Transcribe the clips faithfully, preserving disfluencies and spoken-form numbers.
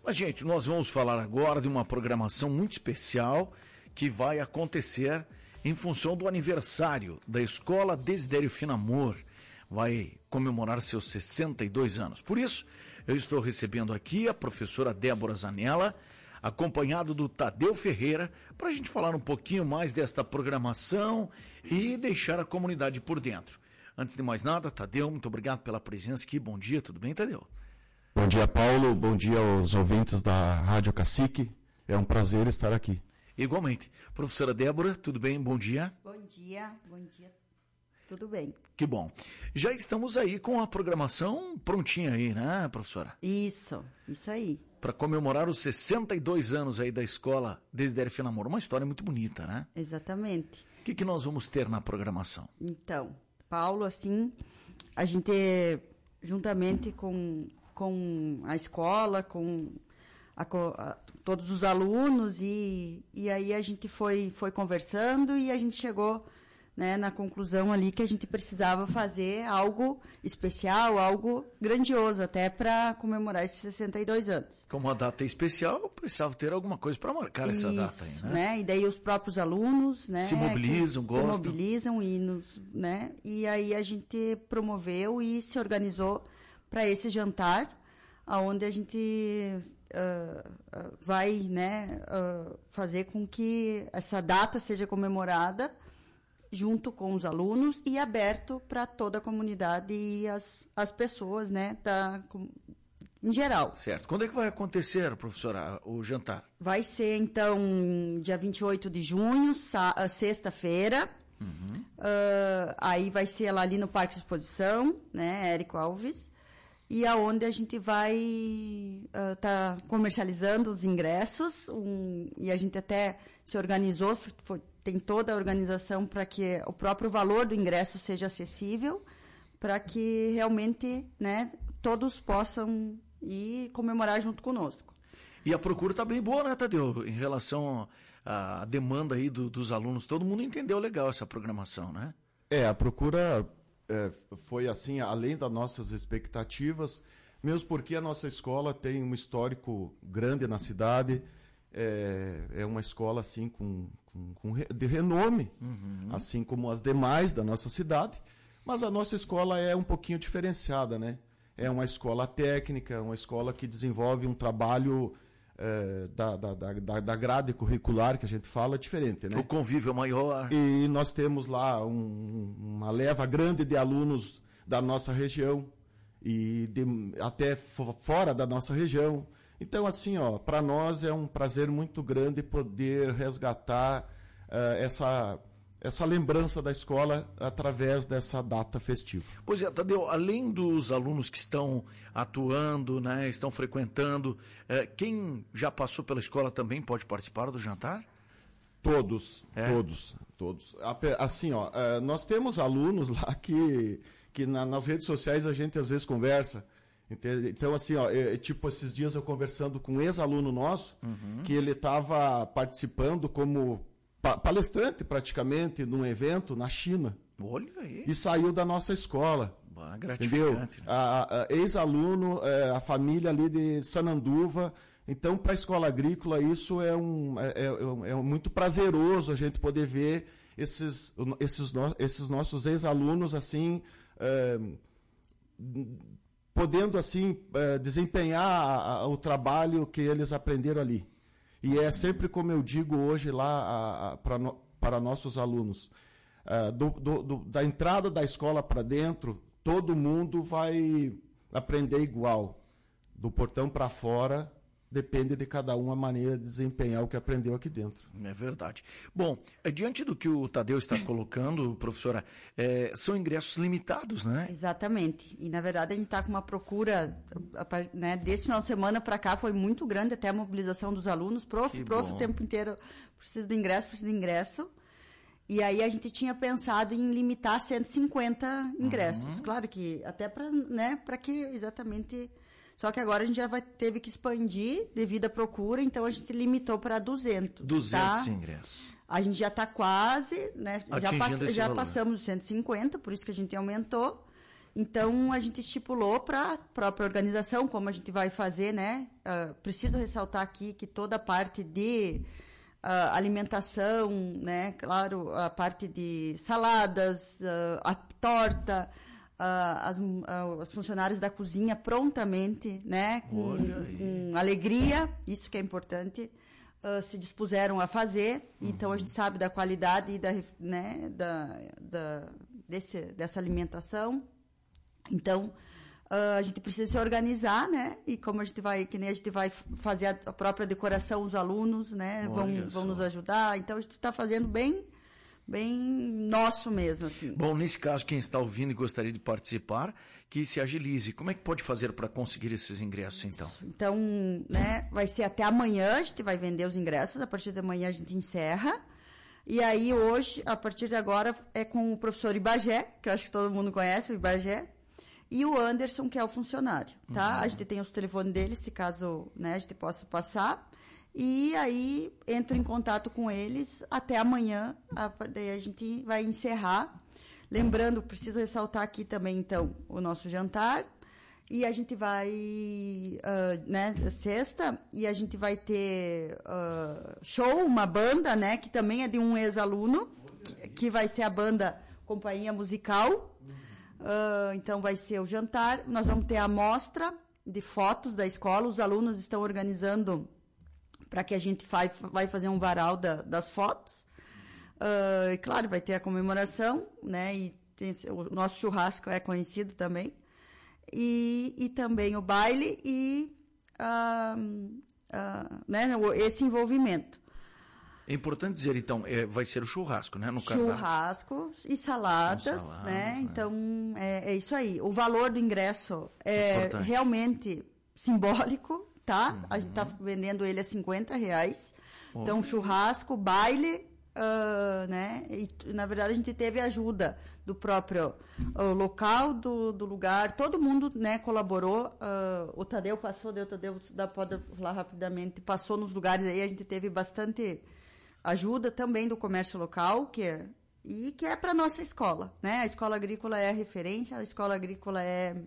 Mas, gente, nós vamos falar agora de uma programação muito especial que vai acontecer em função do aniversário da Escola Desidério Finamor. Vai comemorar seus sessenta e dois anos. Por isso, eu estou recebendo aqui a professora Débora Zanella, acompanhado do Tadeu Ferreira, para a gente falar um pouquinho mais desta programação e deixar a comunidade por dentro. Antes de mais nada, Tadeu, muito obrigado pela presença aqui. Bom dia, tudo bem, Tadeu? Bom dia, Paulo. Bom dia aos ouvintes da Rádio Cacique. É um prazer estar aqui. Igualmente. Professora Débora, tudo bem? Bom dia. Bom dia, bom dia. Tudo bem. Que bom. Já estamos aí com a programação prontinha aí, né, professora? Isso, isso aí. Para comemorar os sessenta e dois anos aí da Escola Desidério Finamor. Uma história muito bonita, né? Exatamente. O que, que nós vamos ter na programação? Então, Paulo, assim, a gente, juntamente com, com a escola, com a, a, todos os alunos, e, e aí a gente foi, foi conversando e a gente chegou, né, na conclusão ali que a gente precisava fazer algo especial, algo grandioso, até para comemorar esses sessenta e dois anos. Como a data é especial, eu precisava ter alguma coisa para marcar essa Isso, data aí, né? né? E daí os próprios alunos, né, se mobilizam, que, gostam. Se mobilizam e nos, né? E aí a gente promoveu e se organizou para esse jantar, aonde a gente uh, uh, vai, né, uh, fazer com que essa data seja comemorada junto com os alunos e aberto para toda a comunidade e as, as pessoas, né, da, em geral. Certo. Quando é que vai acontecer, professora, o jantar? Vai ser, então, dia vinte e oito de junho, sexta-feira. Uhum. Uh, aí vai ser lá ali no Parque de Exposição, né, Érico Alves. E aonde a gente vai estar uh, tá comercializando os ingressos. Um, e a gente até se organizou, foi, tem toda a organização para que o próprio valor do ingresso seja acessível, para que realmente, né, todos possam ir comemorar junto conosco. E a procura está bem boa, né, Tadeu? Em relação à demanda aí do, dos alunos, todo mundo entendeu legal essa programação, né? É, a procura é, foi assim, além das nossas expectativas, mesmo porque a nossa escola tem um histórico grande na cidade. É, é uma escola assim com, com, com de renome, uhum. assim como as demais da nossa cidade, mas a nossa escola é um pouquinho diferenciada, né? É uma escola técnica, uma escola que desenvolve um trabalho é, da, da, da, da grade curricular que a gente fala diferente, né? O convívio é maior. E nós temos lá um, uma leva grande de alunos da nossa região e de, até fora da nossa região. Então, assim, ó, para nós é um prazer muito grande poder resgatar uh, essa, essa lembrança da escola através dessa data festiva. Pois é, Tadeu, além dos alunos que estão atuando, né, estão frequentando, eh, quem já passou pela escola também pode participar do jantar? Todos, é. todos, todos. Assim, ó, uh, nós temos alunos lá que, que na, nas redes sociais a gente às vezes conversa. Então, assim, ó, é, tipo, esses dias eu conversando com um ex-aluno nosso, uhum. que ele estava participando como pa- palestrante, praticamente, num evento na China. Olha aí. E saiu da nossa escola. Bah, gratificante. Entendeu? A, a, ex-aluno, é, a família ali de Sananduva. Então, para a escola agrícola, isso é, um, é, é, é muito prazeroso a gente poder ver esses, esses, no, esses nossos ex-alunos, assim... É, podendo, assim, desempenhar o trabalho que eles aprenderam ali. E é sempre como eu digo hoje lá para no, para nossos alunos, do, do, do, da entrada da escola para dentro, todo mundo vai aprender igual. Do portão para fora, depende de cada um a maneira de desempenhar o que aprendeu aqui dentro. É verdade. Bom, diante do que o Tadeu está colocando, professora, é, são ingressos limitados, né? Exatamente. E, na verdade, a gente está com uma procura, né, desse final de semana para cá foi muito grande, até a mobilização dos alunos. Prof, prof, o tempo inteiro precisa de ingresso, precisa de ingresso. E aí a gente tinha pensado em limitar cento e cinquenta ingressos. Uhum. Claro que até para, né, para que exatamente... Só que agora a gente já vai, teve que expandir devido à procura, então a gente limitou para duzentos. duzentos tá? ingressos. A gente já está quase, né? Já, pass, já valor. passamos os cento e cinquenta, por isso que a gente aumentou. Então, a gente estipulou para a própria organização como a gente vai fazer, né? Uh, preciso ressaltar aqui que toda a parte de uh, alimentação, né? Claro, a parte de saladas, uh, a torta, uh, as, uh, os funcionários da cozinha prontamente, né? Com, com alegria, isso que é importante, uh, se dispuseram a fazer. Uhum. Então, a gente sabe da qualidade e da, né? da, da, desse, dessa alimentação. Então, uh, a gente precisa se organizar, né? E como a gente vai, que nem a gente vai fazer a própria decoração, os alunos, né? Vão, vão nos ajudar. Então, a gente está fazendo bem, bem nosso mesmo, assim. Bom, nesse caso, quem está ouvindo e gostaria de participar, que se agilize. Como é que pode fazer para conseguir esses ingressos, então? Então, né? Vai ser até amanhã, a gente vai vender os ingressos. A partir de amanhã a gente encerra. E aí, hoje, a partir de agora, é com o professor Ibagé, que eu acho que todo mundo conhece, o Ibagé. E o Anderson, que é o funcionário, tá? Uhum. A gente tem os telefones deles, se caso, né, a gente possa passar. E aí, entro em contato com eles até amanhã, a, daí a gente vai encerrar. Lembrando, preciso ressaltar aqui também, então, o nosso jantar. E a gente vai, uh, né, sexta, e a gente vai ter uh, show, uma banda, né, que também é de um ex-aluno, que, que vai ser a banda Companhia Musical. Uh, então, vai ser o jantar. Nós vamos ter a amostra de fotos da escola. Os alunos estão organizando para que a gente vai, vai fazer um varal da, das fotos. Uh, e, claro, vai ter a comemoração, né? E tem, o nosso churrasco é conhecido também. E, e também o baile e uh, uh, né? esse envolvimento. É importante dizer, então, é, vai ser o churrasco, né? No churrasco e saladas, saladas né? né? Então, é, é isso aí. O valor do ingresso é importante. Realmente simbólico, tá? Uhum. A gente está vendendo ele a cinquenta reais. Oh. Então, churrasco, baile, uh, né? E, na verdade, a gente teve ajuda do próprio uh, local, do, do lugar. Todo mundo, né, colaborou. Uh, o Tadeu passou, o Tadeu pode falar rapidamente, passou nos lugares aí. A gente teve bastante ajuda também do comércio local, que é, e que é para a nossa escola, né? A escola agrícola é a referência, a escola agrícola é,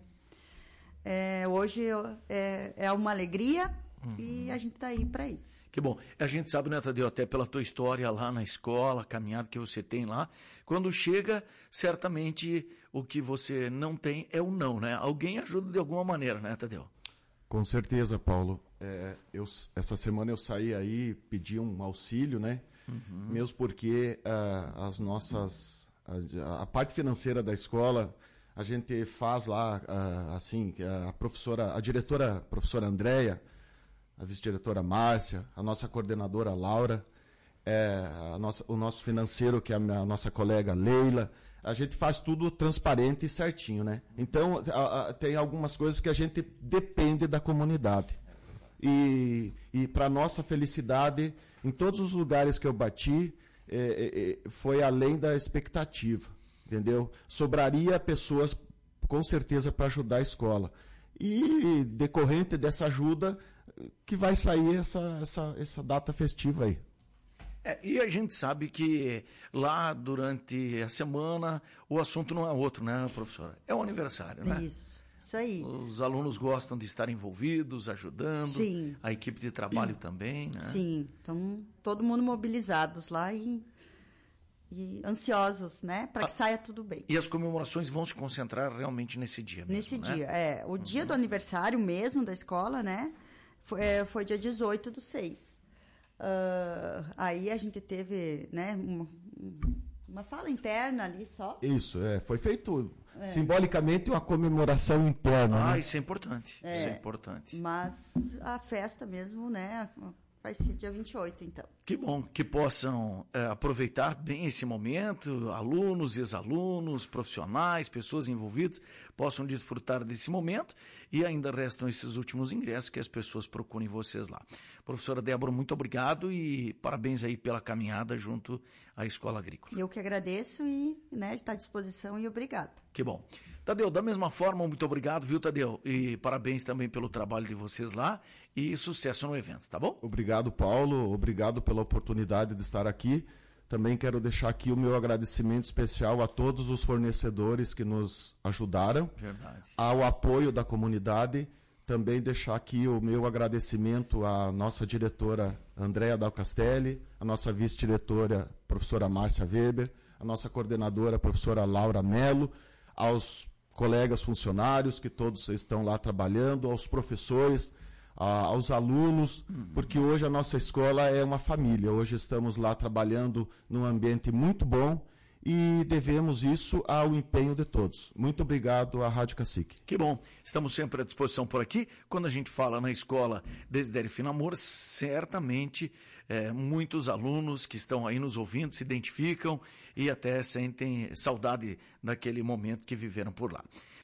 é hoje é, é uma alegria, uhum. E a gente está aí para isso. Que bom. A gente sabe, né, Tadeu, até pela tua história lá na escola, a caminhada que você tem lá, quando chega, certamente o que você não tem é o não, né? Alguém ajuda de alguma maneira, né, Tadeu? Com certeza, Paulo. É, eu, essa semana eu saí aí, pedi um auxílio, né? Uhum. Mesmo porque uh, as nossas, a, a parte financeira da escola, a gente faz lá, uh, assim, a professora, a diretora, a professora Andréia, a vice-diretora Márcia, a nossa coordenadora Laura, é, a nossa, o nosso financeiro, que é a, minha, a nossa colega Leila, a gente faz tudo transparente e certinho, né? Então, a, a, tem algumas coisas que a gente depende da comunidade. E, e para nossa felicidade, em todos os lugares que eu bati, é, é, foi além da expectativa, entendeu? Sobraria pessoas, com certeza, para ajudar a escola. E, decorrente dessa ajuda, que vai sair essa, essa, essa data festiva aí. É, e a gente sabe que lá durante a semana o assunto não é outro, né, professora? É o aniversário, né? Isso, isso aí. Os alunos gostam de estar envolvidos, ajudando. Sim. A equipe de trabalho Sim. também, né? Sim, então todo mundo mobilizados lá e, e ansiosos, né, para que ah, saia tudo bem. E as comemorações vão se concentrar realmente nesse dia mesmo, Nesse né? dia, é. O uhum. dia do aniversário mesmo da escola, né, foi, é, foi dia dezoito do seis. Uh, aí a gente teve, né, uma, uma fala interna ali só. Isso, é, foi feito é. simbolicamente uma comemoração interna. Ah, né? isso é importante, é, isso é importante. Mas a festa mesmo, né, vai ser dia vinte e oito, então. Que bom que possam é, aproveitar bem esse momento, alunos, ex-alunos, profissionais, pessoas envolvidas, possam desfrutar desse momento e ainda restam esses últimos ingressos que as pessoas procurem vocês lá. Professora Débora, muito obrigado e parabéns aí pela caminhada junto à Escola Agrícola. Eu que agradeço e, né, está à disposição e obrigado. Que bom. Tadeu, da mesma forma, muito obrigado, viu, Tadeu? E parabéns também pelo trabalho de vocês lá e sucesso no evento, tá bom? Obrigado, Paulo. Obrigado pela oportunidade de estar aqui. Também quero deixar aqui o meu agradecimento especial a todos os fornecedores que nos ajudaram, Verdade. ao apoio da comunidade. Também deixar aqui o meu agradecimento à nossa diretora Andréa Dal Castelli, a nossa vice-diretora professora Márcia Weber, a nossa coordenadora professora Laura Mello, aos colegas funcionários que todos estão lá trabalhando, aos professores, a, aos alunos, porque hoje a nossa escola é uma família. Hoje estamos lá trabalhando num ambiente muito bom e devemos isso ao empenho de todos. Muito obrigado à Rádio Cacique. Que bom. Estamos sempre à disposição por aqui. Quando a gente fala na escola Desidério Finamor, certamente é, muitos alunos que estão aí nos ouvindo se identificam e até sentem saudade daquele momento que viveram por lá.